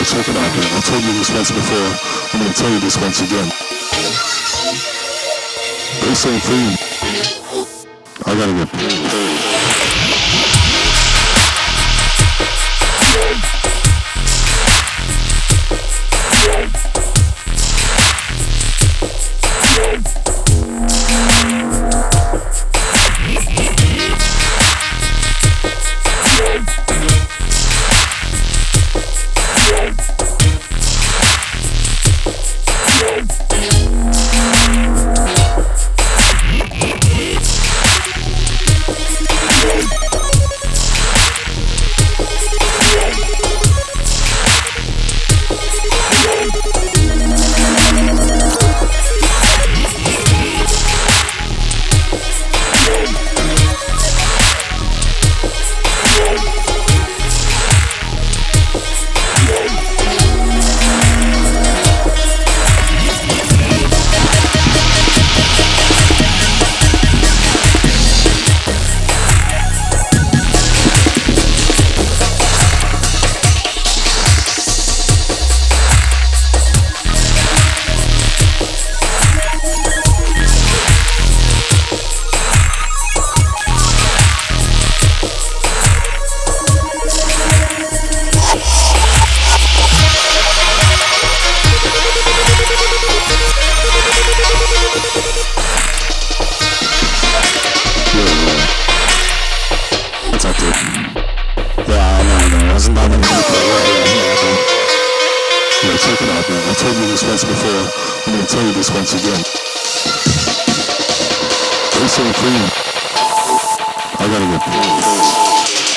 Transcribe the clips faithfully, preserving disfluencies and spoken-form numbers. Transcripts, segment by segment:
check it out, man. I told you this once before. I'm gonna tell you this once again. They say free. I gotta get paid. Check it out, man. I told you this once before. I'm gonna tell you this once again. They say free. I gotta get paid.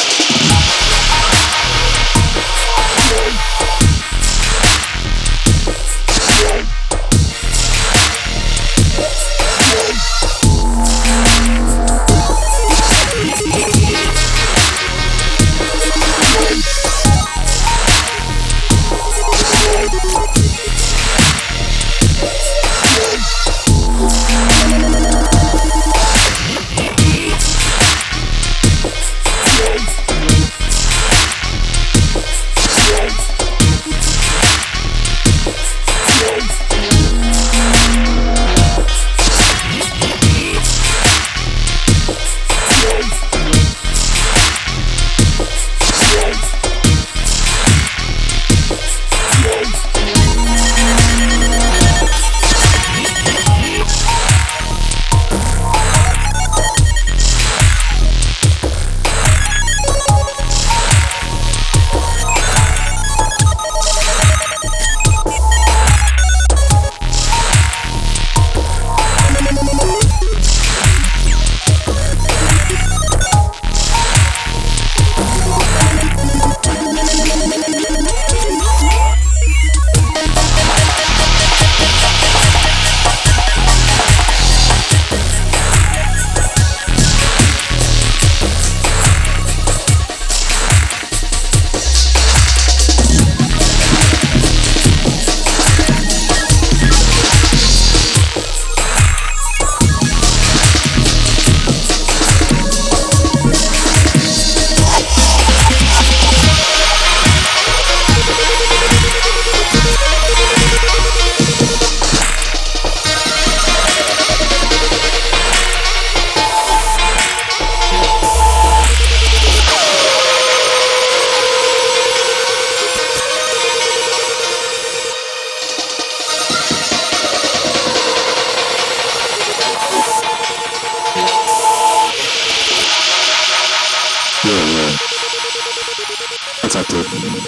That's active.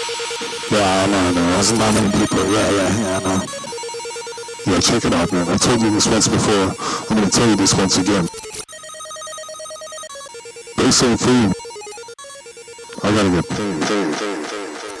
Yeah, I know, I know. There's not many people. Yeah, yeah, yeah, I know. Yeah, check it out, man. I told you this once before. I'm gonna tell you this once again. They say free. I gotta get paid. paid, paid, paid, paid.